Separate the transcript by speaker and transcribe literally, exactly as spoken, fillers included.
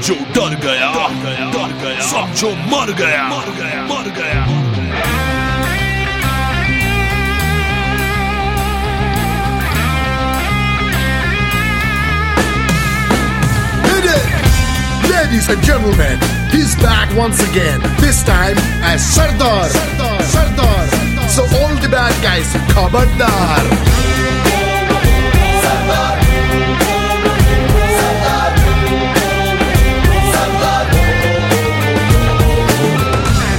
Speaker 1: जो डर गया डर गया समझो मर गया मर गया मर गया
Speaker 2: Hit it! Ladies and gentlemen, he's back once again. This time as Sardar. Sardar. Sardar. So all the bad guys, Khabardar.